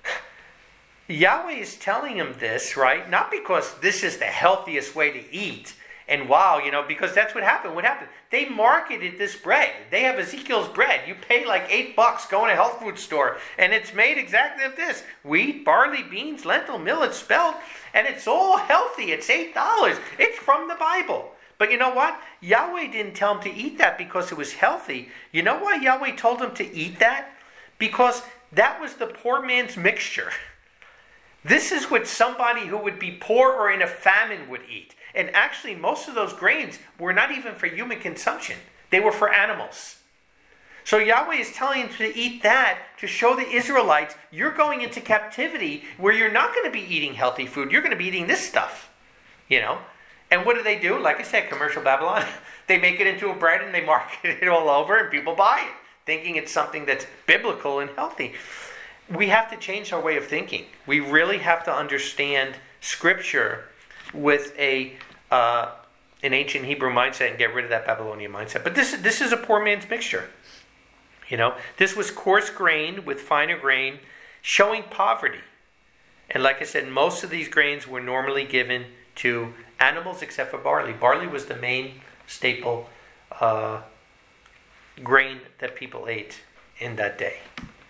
Yahweh is telling him this, right? Not because this is the healthiest way to eat. And wow, you know, because that's what happened. What happened? They marketed this bread. They have Ezekiel's bread. You pay like eight bucks, go in a health food store, and it's made exactly of this. Wheat, barley, beans, lentil, millet, spelt, and it's all healthy. It's eight dollars. It's from the Bible. But you know what? Yahweh didn't tell him to eat that because it was healthy. You know why Yahweh told him to eat that? Because that was the poor man's mixture. This is what somebody who would be poor or in a famine would eat. And actually, most of those grains were not even for human consumption. They were for animals. So Yahweh is telling him to eat that to show the Israelites, you're going into captivity where you're not going to be eating healthy food. You're going to be eating this stuff. You know? And what do they do? Like I said, commercial Babylon. They make it into a bread and they market it all over and people buy it, thinking it's something that's biblical and healthy. We have to change our way of thinking. We really have to understand Scripture with a uh, an ancient Hebrew mindset and get rid of that Babylonian mindset. But this this is a poor man's mixture. You know, this was coarse grain with finer grain, showing poverty. And like I said, most of these grains were normally given to animals except for barley. Barley was the main staple uh, grain that people ate in that day.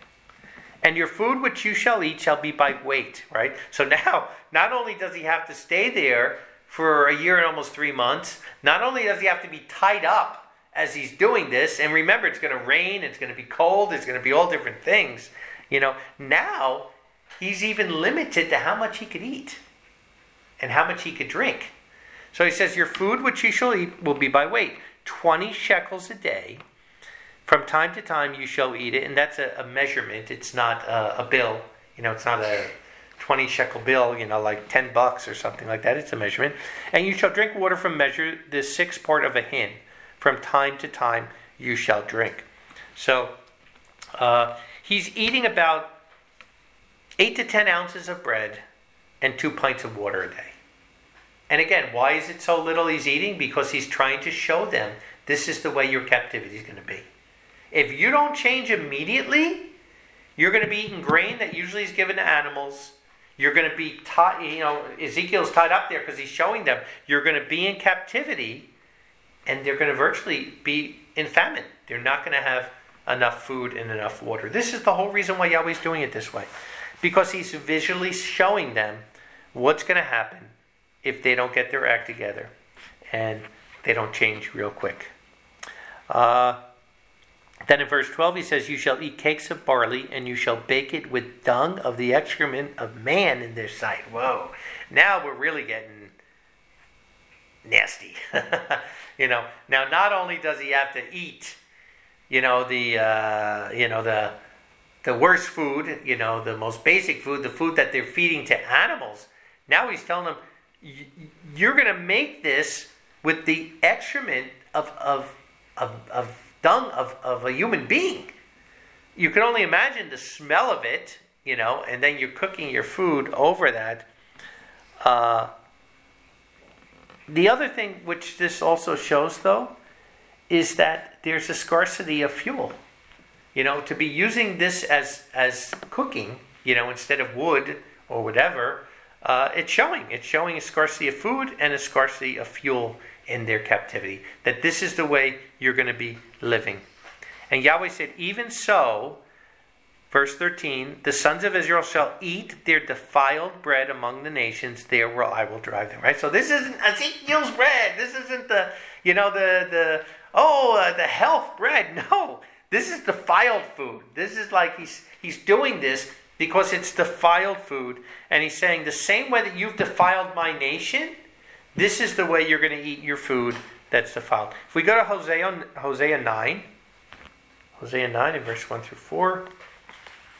And your food which you shall eat shall be by weight, right? So now, not only does he have to stay there for a year and almost three months, not only does he have to be tied up as he's doing this, and remember, it's going to rain, it's going to be cold, it's going to be all different things. You know, now he's even limited to how much he could eat and how much he could drink. So he says, your food which you shall eat will be by weight, twenty shekels a day. From time to time you shall eat it, and that's a, a measurement. It's not a, a bill. You know, it's not a twenty shekel bill, you know, like ten bucks or something like that. It's a measurement. And you shall drink water from measure, the sixth part of a hin. From time to time you shall drink. So uh, he's eating about eight to ten ounces of bread and two pints of water a day. And again, why is it so little he's eating? Because he's trying to show them this is the way your captivity is going to be. If you don't change immediately, you're going to be eating grain that usually is given to animals. You're going to be tied, you know, Ezekiel's tied up there because he's showing them you're going to be in captivity and they're going to virtually be in famine. They're not going to have enough food and enough water. This is the whole reason why Yahweh's doing it this way. Because he's visually showing them what's going to happen if they don't get their act together and they don't change real quick. Uh... Then in verse twelve he says, you shall eat cakes of barley, and you shall bake it with dung of the excrement of man in their sight. Whoa. Now we're really getting nasty. you know. Now not only does he have to eat, you know, the uh, you know, the the worst food, you know, the most basic food, the food that they're feeding to animals. Now he's telling them, you're going to make this with the excrement of of of, of dung of, of a human being. You can only imagine the smell of it, you know, and then you're cooking your food over that. Uh, the other thing which this also shows, though, is that there's a scarcity of fuel. You know, to be using this as as cooking, you know, instead of wood or whatever, uh, it's showing. It's showing a scarcity of food and a scarcity of fuel in their captivity. That this is the way you're going to be living. And Yahweh said, even so, verse thirteen, the sons of Israel shall eat their defiled bread among the nations, there where I will drive them. Right? So this isn't Ezekiel's bread. This isn't the, you know, the, the oh, uh, the health bread. No, this is defiled food. This is like he's he's doing this because it's defiled food. And he's saying the same way that you've defiled my nation, this is the way you're going to eat your food that's defiled. If we go to Hosea, Hosea nine, Hosea nine in verse one through four,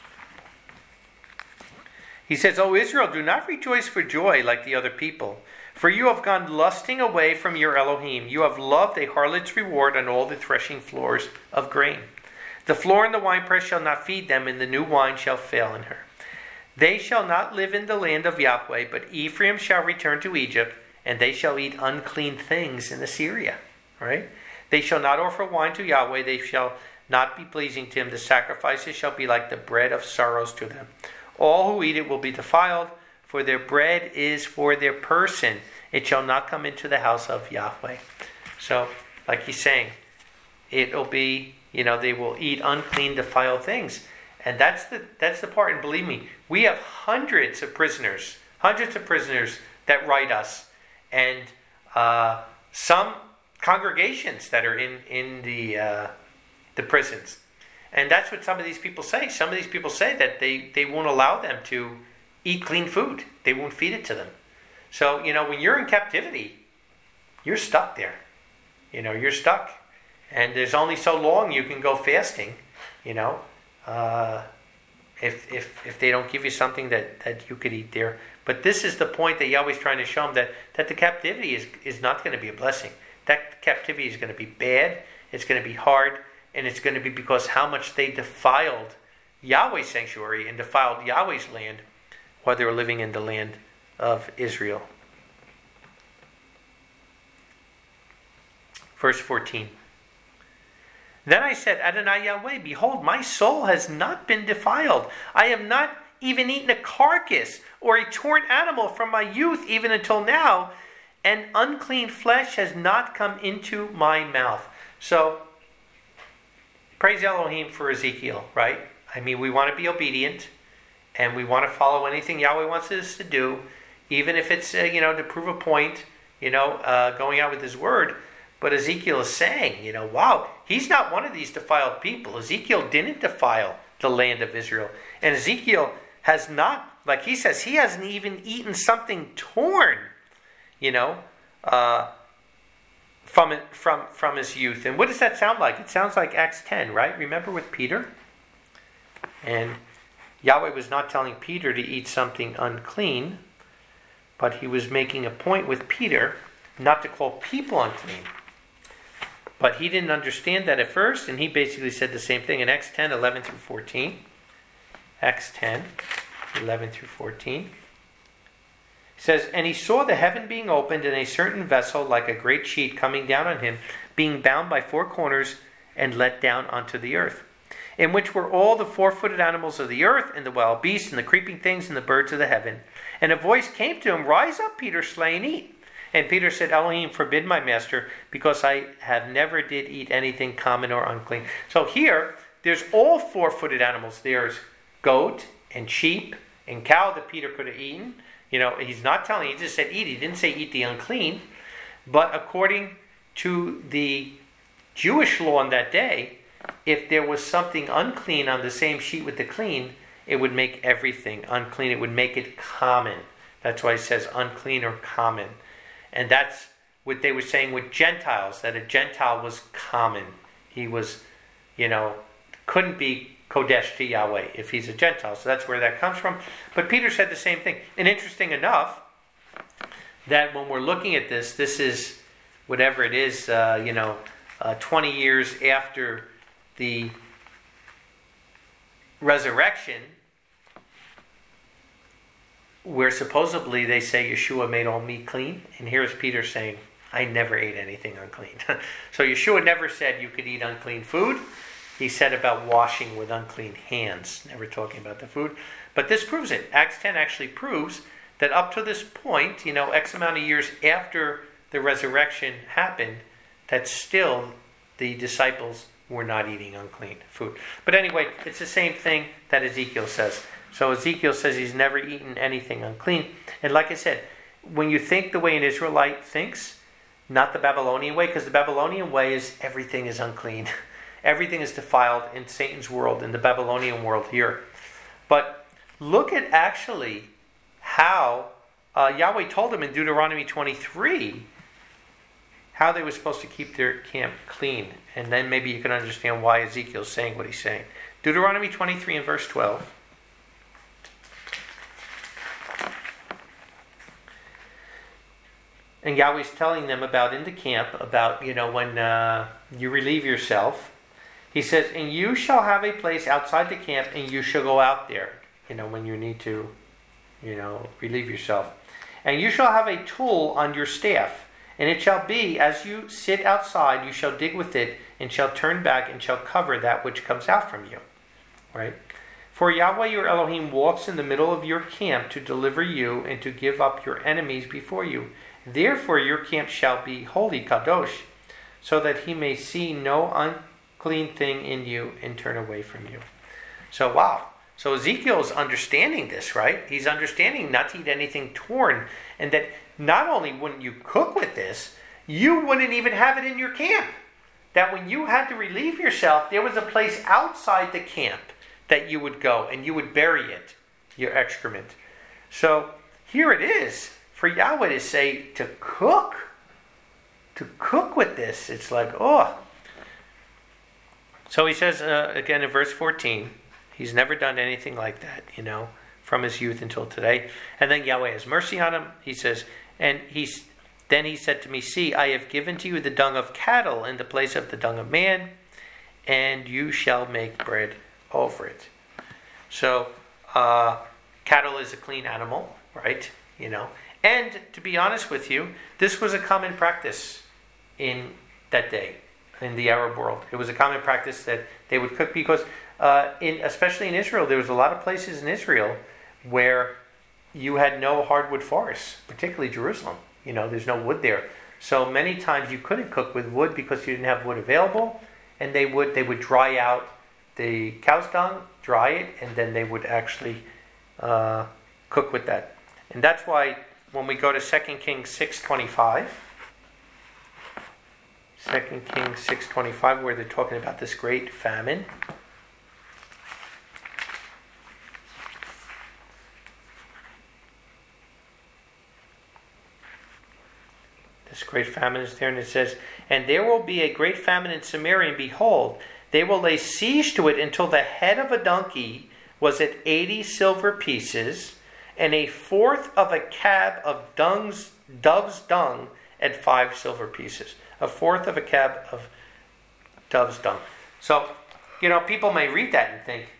he says, O Israel, do not rejoice for joy like the other people, For you have gone lusting away from your Elohim. You have loved a harlot's reward on all the threshing floors of grain. The floor and the winepress shall not feed them, and the new wine shall fail in her. They shall not live in the land of Yahweh, but Ephraim shall return to Egypt, and they shall eat unclean things in Assyria. Right? They shall not offer wine to Yahweh. They shall not be pleasing to him. The sacrifices shall be like the bread of sorrows to them. All who eat it will be defiled, for their bread is for their person. It shall not come into the house of Yahweh. So, like he's saying, it'll be, you know, they will eat unclean, defiled things. And that's the that's the part, and believe me, we have hundreds of prisoners, hundreds of prisoners that write us, and uh, some congregations that are in, in the uh, the prisons. And that's what some of these people say. Some of these people say that they, they won't allow them to eat clean food. They won't feed it to them. So, you know, when you're in captivity, you're stuck there. You know, you're stuck. And there's only so long you can go fasting, you know, uh, if if if they don't give you something that, that you could eat there. But this is the point that Yahweh's trying to show them, that, that the captivity is, is not going to be a blessing. That captivity is going to be bad, it's going to be hard, and it's going to be because how much they defiled Yahweh's sanctuary and defiled Yahweh's land while they were living in the land of Israel. Verse fourteen. Then I said, Adonai Yahweh, behold, my soul has not been defiled. I have not even eaten a carcass or a torn animal from my youth even until now, and unclean flesh has not come into my mouth. So, praise Elohim for Ezekiel, right? I mean, we want to be obedient, and we want to follow anything Yahweh wants us to do, even if it's, uh, you know, to prove a point, you know, uh, going out with his word. But Ezekiel is saying, you know, wow, he's not one of these defiled people. Ezekiel didn't defile the land of Israel. And Ezekiel has not, like he says, he hasn't even eaten something torn, you know, uh, from from from his youth. And what does that sound like? It sounds like Acts ten, right? Remember with Peter? And Yahweh was not telling Peter to eat something unclean, but he was making a point with Peter not to call people unclean. But he didn't understand that at first, and he basically said the same thing in Acts ten, eleven through fourteen. Acts ten, eleven through fourteen. It says, and he saw the heaven being opened, and a certain vessel like a great sheet coming down on him, being bound by four corners and let down onto the earth, in which were all the four-footed animals of the earth, and the wild beasts, and the creeping things, and the birds of the heaven. And a voice came to him, rise up, Peter, slay and eat. And Peter said, Elohim, forbid my master, because I have never did eat anything common or unclean. So here, there's all four-footed animals. There's goat and sheep and cow that Peter could have eaten. You know, he's not telling, he just said eat. He didn't say eat the unclean. But according to the Jewish law on that day, if there was something unclean on the same sheet with the clean, it would make everything unclean. It would make it common. That's why it says unclean or common. And that's what they were saying with Gentiles, that a Gentile was common. He was, you know, couldn't be Kodesh to Yahweh if he's a Gentile. So that's where that comes from. But Peter said the same thing. And interesting enough, that when we're looking at this, this is whatever it is, uh, you know, uh, twenty years after the resurrection, where supposedly they say Yeshua made all meat clean. And here's Peter saying, I never ate anything unclean. So Yeshua never said you could eat unclean food. He said about washing with unclean hands, never talking about the food. But this proves it. Acts ten actually proves that up to this point, you know, X amount of years after the resurrection happened, that still the disciples were not eating unclean food. But anyway, it's the same thing that Ezekiel says. So Ezekiel says he's never eaten anything unclean. And like I said, when you think the way an Israelite thinks, not the Babylonian way, because the Babylonian way is everything is unclean. Everything is defiled in Satan's world, in the Babylonian world here. But look at actually how uh, Yahweh told them in Deuteronomy twenty-three how they were supposed to keep their camp clean. And then maybe you can understand why Ezekiel's saying what he's saying. Deuteronomy twenty-three and verse twelve. And Yahweh's telling them about in the camp, about, you know, when uh, you relieve yourself. He says, and you shall have a place outside the camp, and you shall go out there, you know, when you need to, you know, relieve yourself. And you shall have a tool on your staff, and it shall be, as you sit outside, you shall dig with it, and shall turn back, and shall cover that which comes out from you. Right? For Yahweh your Elohim walks in the middle of your camp to deliver you, and to give up your enemies before you. Therefore your camp shall be holy, kadosh, so that he may see no unclean thing in you, and turn away from you. So, wow. So Ezekiel's understanding this, right? He's understanding not to eat anything torn, and that not only wouldn't you cook with this, you wouldn't even have it in your camp. That when you had to relieve yourself, there was a place outside the camp that you would go, and you would bury it, your excrement. So here it is, for Yahweh to say to cook, to cook with this, it's like, oh. So he says, uh, again in verse fourteen, he's never done anything like that, you know, from his youth until today. And then Yahweh has mercy on him. He says, and he's then he said to me, see, I have given to you the dung of cattle in the place of the dung of man, and you shall make bread over it. So, uh, cattle is a clean animal, right? You know, and to be honest with you, this was a common practice in that day, in the Arab world. It was a common practice that they would cook because Uh, in especially in Israel, there was a lot of places in Israel where you had no hardwood forests, particularly Jerusalem. You know, there's no wood there. So many times you couldn't cook with wood because you didn't have wood available, and they would they would dry out the cow's dung, dry it, and then they would actually uh, cook with that. And that's why when we go to Second Kings six twenty-five, Second Kings six twenty-five, where they're talking about this great famine. This great famine is there, and it says, and there will be a great famine in Samaria, and behold, they will lay siege to it until the head of a donkey was at eighty silver pieces, and a fourth of a cab of dung's, dove's dung at five silver pieces. A fourth of a cab of dove's dung. So, you know, people may read that and think,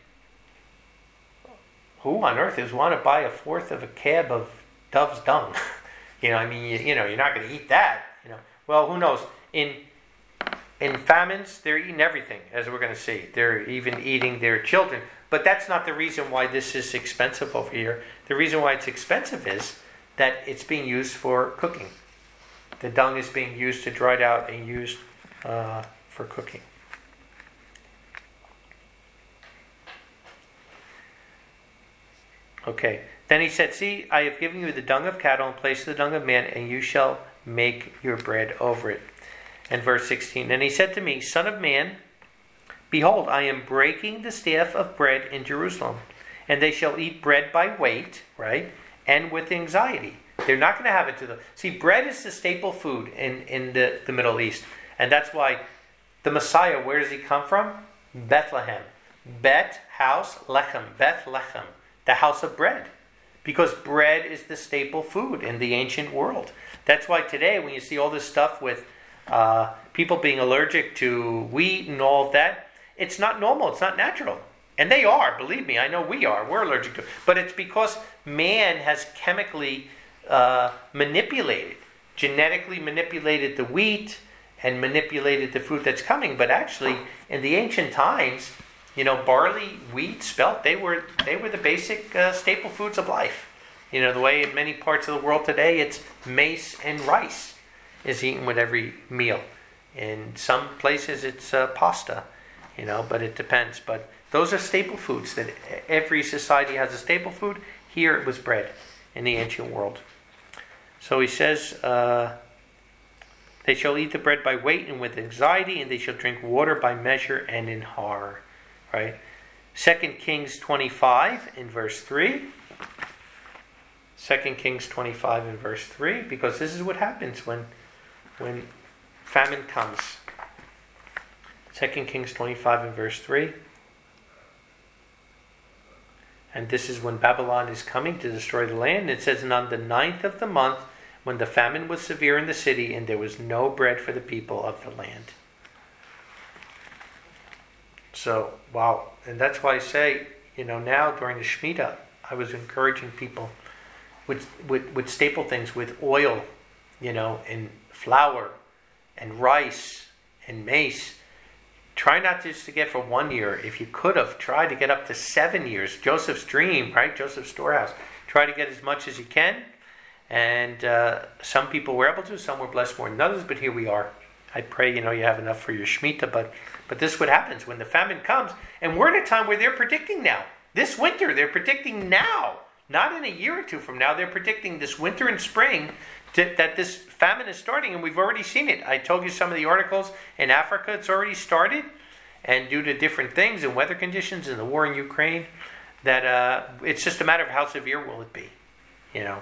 who on earth is want to buy a fourth of a cab of dove's dung? You know, I mean, you, you know, you're not going to eat that. You know, well, who knows? In in famines, they're eating everything, as we're going to see. They're even eating their children. But that's not the reason why this is expensive over here. The reason why it's expensive is that it's being used for cooking. The dung is being used to dry it out and used uh, for cooking. Okay. Then he said, see, I have given you the dung of cattle in place of the dung of man, and you shall make your bread over it. And verse sixteen, and he said to me, Son of man, behold, I am breaking the staff of bread in Jerusalem, and they shall eat bread by weight, right, and with anxiety. They're not going to have it to them. See, bread is the staple food in, in the, the Middle East. And that's why the Messiah, where does he come from? Bethlehem. Bet, house, lechem, Bethlehem, the house of bread. Because bread is the staple food in the ancient world. That's why today, when you see all this stuff with uh, people being allergic to wheat and all of that, it's not normal, it's not natural. And they are, believe me, I know we are, we're allergic to it. But it's because man has chemically uh, manipulated, genetically manipulated the wheat and manipulated the food that's coming. But actually, in the ancient times, you know, barley, wheat, spelt, they were they were the basic uh, staple foods of life. You know, the way in many parts of the world today, it's maize and rice is eaten with every meal. In some places, it's uh, pasta, you know, but it depends. But those are staple foods that every society has a staple food. Here it was bread in the ancient world. So he says, uh, they shall eat the bread by weight and with anxiety, and they shall drink water by measure and in har. Right? Second Kings twenty-five in verse three. Second Kings twenty-five in verse three, because this is what happens when when famine comes. Second Kings twenty-five in verse three. And this is when Babylon is coming to destroy the land. It says, and on the ninth of the month, when the famine was severe in the city and there was no bread for the people of the land. So, wow. And that's why I say, you know, now during the Shemitah, I was encouraging people with, with, with staple things, with oil, you know, and flour and rice and mace. Try not just to get for one year. If you could have, try to get up to seven years. Joseph's dream, right? Joseph's storehouse. Try to get as much as you can. And uh, some people were able to, some were blessed more than others, but here we are. I pray, you know, you have enough for your Shemitah, but but this is what happens when the famine comes. And we're in a time where they're predicting now. This winter, they're predicting now. Not in a year or two from now. They're predicting this winter and spring to, that this famine is starting, and we've already seen it. I told you some of the articles in Africa, it's already started. And due to different things and weather conditions and the war in Ukraine, that uh, it's just a matter of how severe will it be, you know.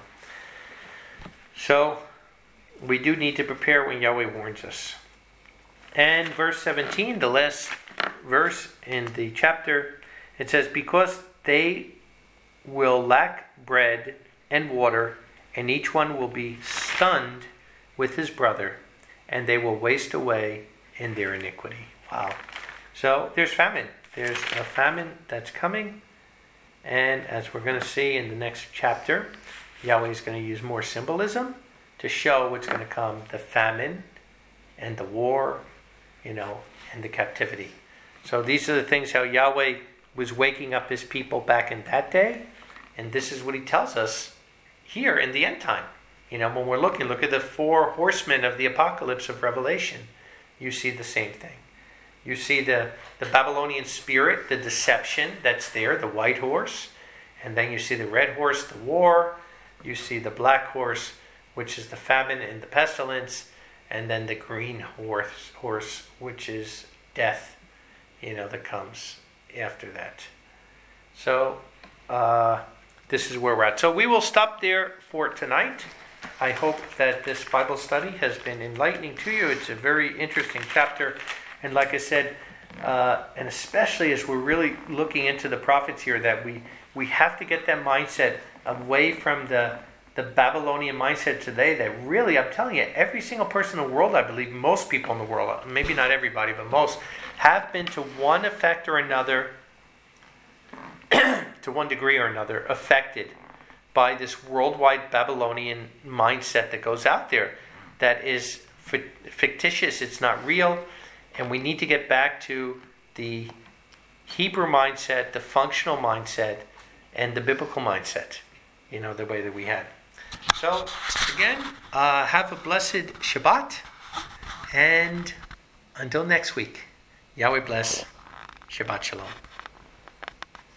So, we do need to prepare when Yahweh warns us. And verse seventeen, the last verse in the chapter, it says, because they will lack bread and water, and each one will be stunned with his brother, and they will waste away in their iniquity. Wow. So, there's famine. There's a famine that's coming, and as we're going to see in the next chapter, Yahweh is going to use more symbolism to show what's going to come, the famine and the war, you know, and the captivity. So these are the things how Yahweh was waking up his people back in that day, and this is what he tells us here in the end time. You know, when we're looking, look at the four horsemen of the apocalypse of Revelation. You see the same thing. You see the, the Babylonian spirit, the deception that's there, the white horse, and then you see the red horse, the war. You see the black horse, which is the famine and the pestilence, and then the green horse, horse, which is death, you know, that comes after that. So, uh, this is where we're at. So we will stop there for tonight. I hope that this Bible study has been enlightening to you. It's a very interesting chapter. And like I said, uh, and especially as we're really looking into the prophets here, that we, we have to get that mindset away from the the Babylonian mindset today that really, I'm telling you, every single person in the world, I believe, most people in the world, maybe not everybody, but most, have been to one effect or another, to one degree or another, affected by this worldwide Babylonian mindset that goes out there that is fictitious, it's not real, and we need to get back to the Hebrew mindset, the functional mindset, and the biblical mindset, you know, the way that we had. So, again, uh, have a blessed Shabbat, and until next week, Yahweh bless. Shabbat Shalom.